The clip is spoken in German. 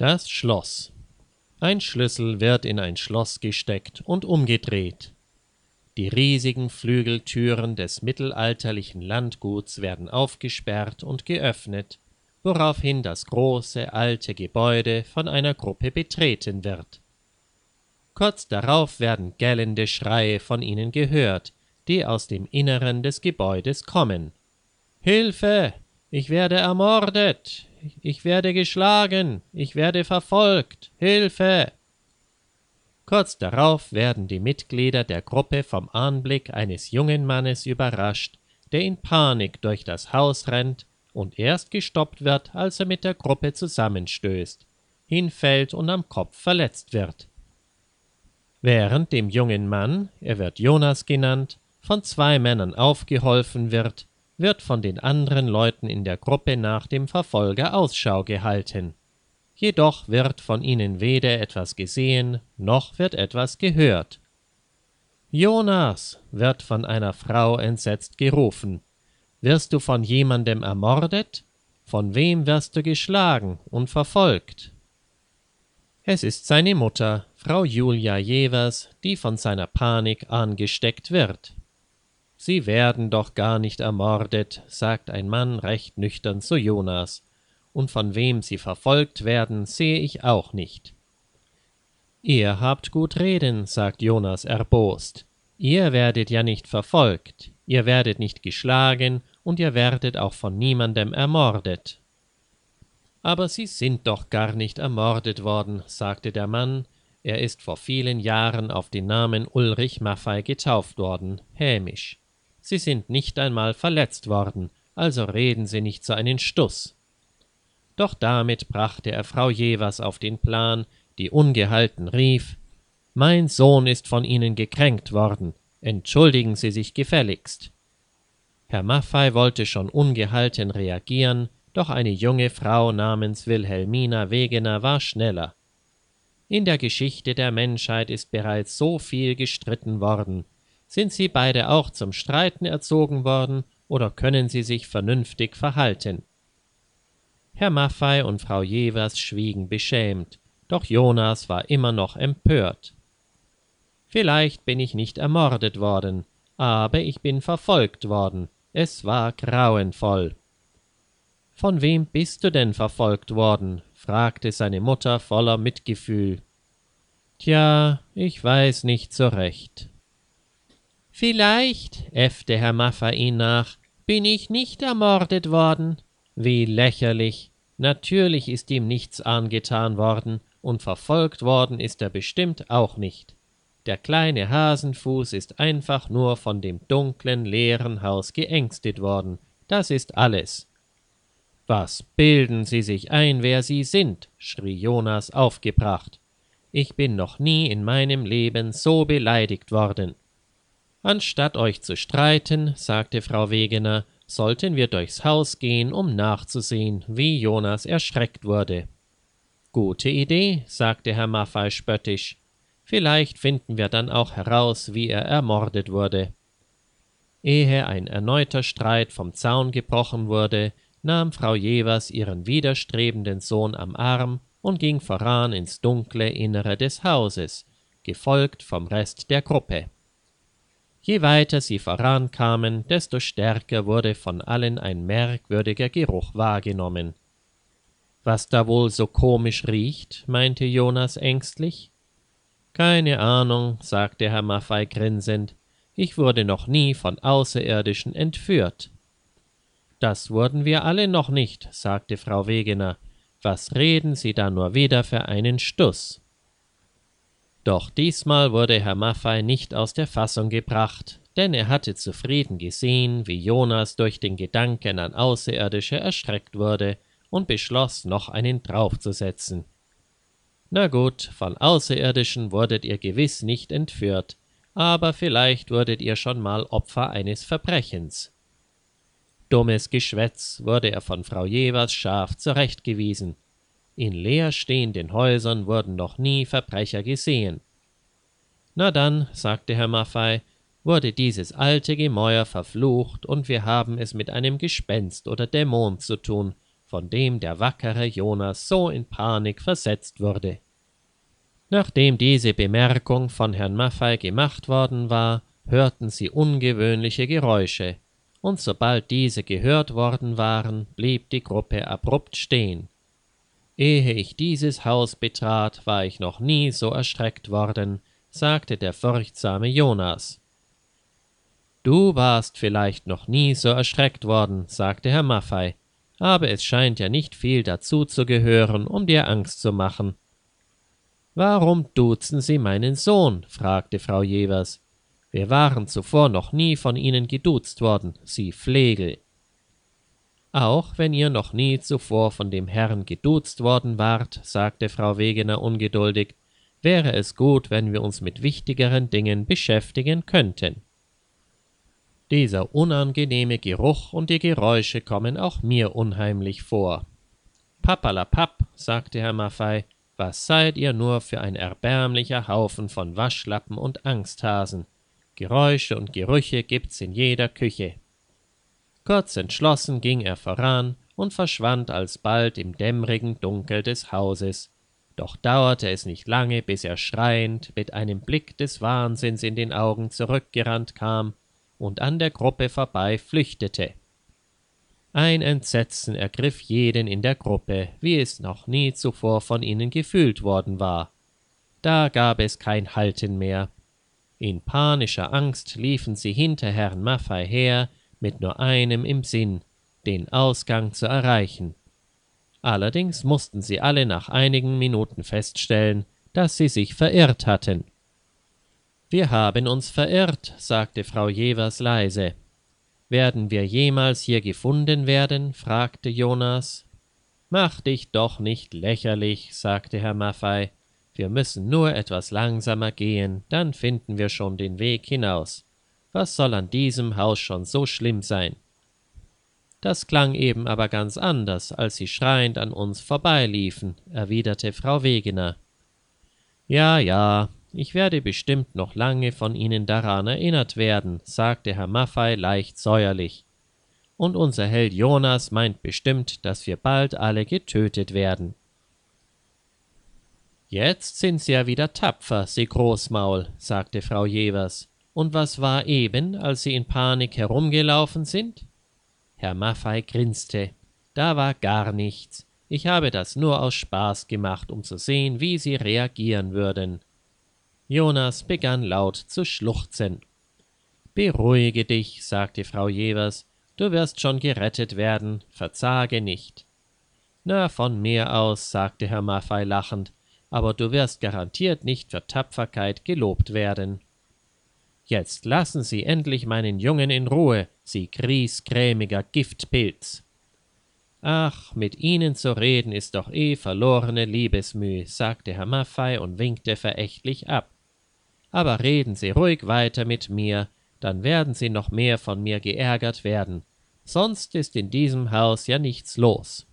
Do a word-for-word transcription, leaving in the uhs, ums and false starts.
Das Schloss. Ein Schlüssel wird in ein Schloss gesteckt und umgedreht. Die riesigen Flügeltüren des mittelalterlichen Landguts werden aufgesperrt und geöffnet, woraufhin das große, alte Gebäude von einer Gruppe betreten wird. Kurz darauf werden gellende Schreie von ihnen gehört, die aus dem Inneren des Gebäudes kommen. »Hilfe! Ich werde ermordet! Ich werde geschlagen! Ich werde verfolgt! Hilfe!« Kurz darauf werden die Mitglieder der Gruppe vom Anblick eines jungen Mannes überrascht, der in Panik durch das Haus rennt und erst gestoppt wird, als er mit der Gruppe zusammenstößt, hinfällt und am Kopf verletzt wird. Während dem jungen Mann, er wird Jonas genannt, von zwei Männern aufgeholfen wird, wird von den anderen Leuten in der Gruppe nach dem Verfolger Ausschau gehalten. Jedoch wird von ihnen weder etwas gesehen, noch wird etwas gehört. »Jonas«, wird von einer Frau entsetzt gerufen, »wirst du von jemandem ermordet? Von wem wirst du geschlagen und verfolgt?« Es ist seine Mutter, Frau Julia Jevers, die von seiner Panik angesteckt wird. »Sie werden doch gar nicht ermordet«, sagt ein Mann recht nüchtern zu Jonas, »und von wem sie verfolgt werden, sehe ich auch nicht.« »Ihr habt gut reden«, sagt Jonas erbost, »ihr werdet ja nicht verfolgt, ihr werdet nicht geschlagen und ihr werdet auch von niemandem ermordet.« »Aber sie sind doch gar nicht ermordet worden«, sagte der Mann, er ist vor vielen Jahren auf den Namen Ulrich Maffei getauft worden, hämisch. »Sie sind nicht einmal verletzt worden, also reden Sie nicht so einen Stuss.« Doch damit brachte er Frau Jevers auf den Plan, die ungehalten rief, »Mein Sohn ist von Ihnen gekränkt worden, entschuldigen Sie sich gefälligst.« Herr Maffei wollte schon ungehalten reagieren, doch eine junge Frau namens Wilhelmina Wegener war schneller. In der Geschichte der Menschheit ist bereits so viel gestritten worden. Sind Sie beide auch zum Streiten erzogen worden, oder können Sie sich vernünftig verhalten? Herr Maffei und Frau Jevers schwiegen beschämt, doch Jonas war immer noch empört. »Vielleicht bin ich nicht ermordet worden, aber ich bin verfolgt worden. Es war grauenvoll.« »Von wem bist du denn verfolgt worden?« fragte seine Mutter voller Mitgefühl. »Tja, ich weiß nicht so recht.« »Vielleicht«, äffte Herr Maffei ihn nach, »bin ich nicht ermordet worden.« »Wie lächerlich! Natürlich ist ihm nichts angetan worden, und verfolgt worden ist er bestimmt auch nicht. Der kleine Hasenfuß ist einfach nur von dem dunklen, leeren Haus geängstet worden. Das ist alles.« »Was bilden Sie sich ein, wer Sie sind?« schrie Jonas aufgebracht. »Ich bin noch nie in meinem Leben so beleidigt worden.« »Anstatt euch zu streiten«, sagte Frau Wegener, »sollten wir durchs Haus gehen, um nachzusehen, wie Jonas erschreckt wurde.« »Gute Idee«, sagte Herr Maffei spöttisch. »Vielleicht finden wir dann auch heraus, wie er ermordet wurde.« Ehe ein erneuter Streit vom Zaun gebrochen wurde, nahm Frau Jevers ihren widerstrebenden Sohn am Arm und ging voran ins dunkle Innere des Hauses, gefolgt vom Rest der Gruppe. Je weiter sie vorankamen, desto stärker wurde von allen ein merkwürdiger Geruch wahrgenommen. »Was da wohl so komisch riecht?« meinte Jonas ängstlich. »Keine Ahnung«, sagte Herr Maffei grinsend, »ich wurde noch nie von Außerirdischen entführt.« »Das wurden wir alle noch nicht«, sagte Frau Wegener. »Was reden Sie da nur wieder für einen Stuss?« Doch diesmal wurde Herr Maffei nicht aus der Fassung gebracht, denn er hatte zufrieden gesehen, wie Jonas durch den Gedanken an Außerirdische erschreckt wurde und beschloss, noch einen draufzusetzen. »Na gut, von Außerirdischen wurdet ihr gewiss nicht entführt, aber vielleicht wurdet ihr schon mal Opfer eines Verbrechens.« Dummes Geschwätz, wurde er von Frau Jevers scharf zurechtgewiesen. In leerstehenden Häusern wurden noch nie Verbrecher gesehen. »Na dann«, sagte Herr Maffei, »wurde dieses alte Gemäuer verflucht und wir haben es mit einem Gespenst oder Dämon zu tun, von dem der wackere Jonas so in Panik versetzt wurde. Nachdem diese Bemerkung von Herrn Maffei gemacht worden war, hörten sie ungewöhnliche Geräusche, und sobald diese gehört worden waren, blieb die Gruppe abrupt stehen. »Ehe ich dieses Haus betrat, war ich noch nie so erschreckt worden«, sagte der furchtsame Jonas. »Du warst vielleicht noch nie so erschreckt worden«, sagte Herr Maffei, »aber es scheint ja nicht viel dazu zu gehören, um dir Angst zu machen.« »Warum duzen Sie meinen Sohn?« fragte Frau Jevers. »Wir waren zuvor noch nie von Ihnen geduzt worden, Sie Flegel.« »Auch wenn ihr noch nie zuvor von dem Herrn geduzt worden wart«, sagte Frau Wegener ungeduldig, »wäre es gut, wenn wir uns mit wichtigeren Dingen beschäftigen könnten.« »Dieser unangenehme Geruch und die Geräusche kommen auch mir unheimlich vor.« »Papperlapapp«, sagte Herr Maffei, »was seid ihr nur für ein erbärmlicher Haufen von Waschlappen und Angsthasen? Geräusche und Gerüche gibt's in jeder Küche.« Kurz entschlossen ging er voran und verschwand alsbald im dämmrigen Dunkel des Hauses. Doch dauerte es nicht lange, bis er schreiend, mit einem Blick des Wahnsinns in den Augen zurückgerannt kam und an der Gruppe vorbei flüchtete. Ein Entsetzen ergriff jeden in der Gruppe, wie es noch nie zuvor von ihnen gefühlt worden war. Da gab es kein Halten mehr. In panischer Angst liefen sie hinter Herrn Maffei her, mit nur einem im Sinn, den Ausgang zu erreichen. Allerdings mussten sie alle nach einigen Minuten feststellen, dass sie sich verirrt hatten. »Wir haben uns verirrt«, sagte Frau Jevers leise. »Werden wir jemals hier gefunden werden?« fragte Jonas. »Mach dich doch nicht lächerlich«, sagte Herr Maffei. »Wir müssen nur etwas langsamer gehen, dann finden wir schon den Weg hinaus. Was soll an diesem Haus schon so schlimm sein?« »Das klang eben aber ganz anders, als sie schreiend an uns vorbeiliefen«, erwiderte Frau Wegener. »Ja, ja, ich werde bestimmt noch lange von Ihnen daran erinnert werden«, sagte Herr Maffei leicht säuerlich. »Und unser Held Jonas meint bestimmt, dass wir bald alle getötet werden.« »Jetzt sind Sie ja wieder tapfer, Sie Großmaul«, sagte Frau Jevers. »Und was war eben, als Sie in Panik herumgelaufen sind?« Herr Maffei grinste. »Da war gar nichts. Ich habe das nur aus Spaß gemacht, um zu sehen, wie Sie reagieren würden.« Jonas begann laut zu schluchzen. »Beruhige dich«, sagte Frau Jevers, »du wirst schon gerettet werden, verzage nicht.« »Na, von mir aus«, sagte Herr Maffei lachend, »aber du wirst garantiert nicht für Tapferkeit gelobt werden.« »Jetzt lassen Sie endlich meinen Jungen in Ruhe, Sie griesgrämiger Giftpilz!« »Ach, mit Ihnen zu reden ist doch eh verlorene Liebesmüh«, sagte Herr Maffei und winkte verächtlich ab. »Aber reden Sie ruhig weiter mit mir, dann werden Sie noch mehr von mir geärgert werden. Sonst ist in diesem Haus ja nichts los.«